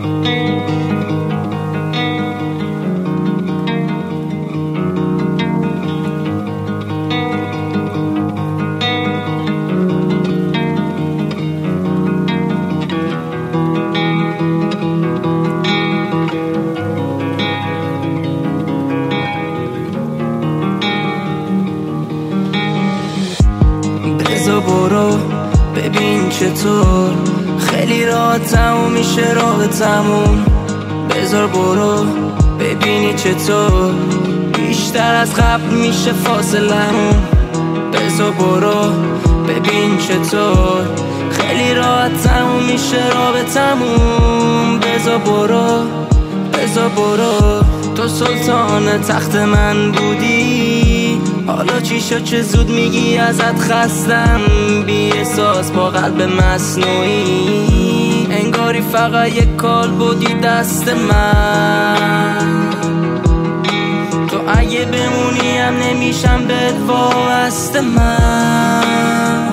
بذار برو ببین چطور خیلی راحت تموم میشه راه تموم. بذار برو ببینی چطور بیشتر از قبل میشه فاصلمون. بذار برو ببین چطور خیلی راحت تموم میشه راه تموم. بذار برو بذار برو تو سلطان تخت من بودی، حالا چی شد چه زود میگی ازت خستم. بی احساس با قلب مصنوعی انگاری فقط یک کال بودی دست من. تو اگه بمونی هم نمیشم بهت وابسته من.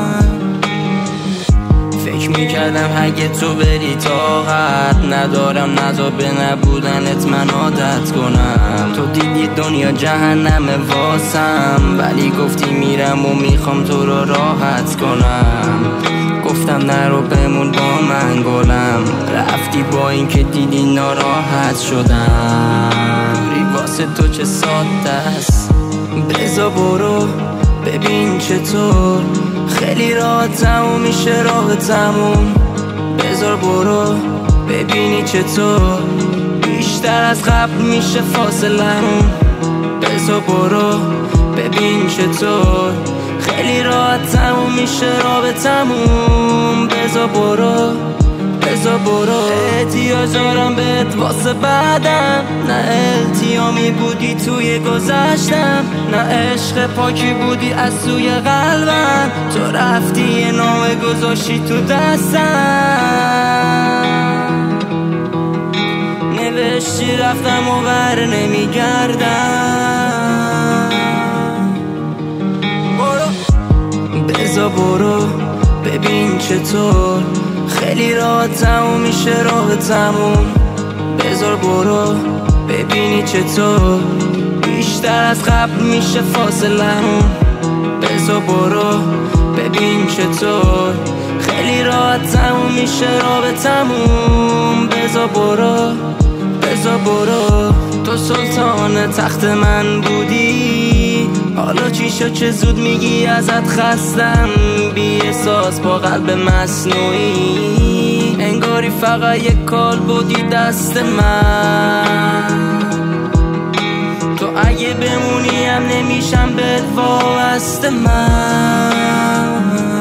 فکر میکردم اگه تو بری طاقت ندارم نذار به نبودنت من عادت کنم. تو دیدی دنیا جهنمه واسم، ولی گفتی میرم و میخوام تو رو راحت کنم. گفتم نرو بمون با من گلم، رفتی با این که دیدی ناراحت شدم. دوری واسه تو چه ساده است. بذار برو ببین چطور خیلی راحت تموم میشه راه تموم. بذار برو ببینی چطور بیشتر از قبل میشه فاصلمون. بذار برو ببین چطور خیلی راحت تموم میشه راه تموم. بذار برو بذار برو احتیاج دارم بهت واسه بعدم، نه التیامی بودی توی گذشتم، نه عشق پاکی بودی از سوی قلبم. تو رفتی یه نامه گذاشتی تو دستم، نوشتی رفتم و بر نمیگردم. بذار برو ببین چطور خیلی راحت تموم میشه راه تموم. بذار برو ببینی چطور بیشتر از قبل میشه فاصلمون. بذار برو ببین چطور خیلی راحت تموم میشه راه تموم. بذار برو بذار برو تو سلطان تخت من بودی، حالا چی شد چه زود میگی ازت خستم. بی احساس با قلب مصنوعی انگاری فقط یک کال بودی دست من. تو اگه بمونی هم نمیشم بهت وابسته من.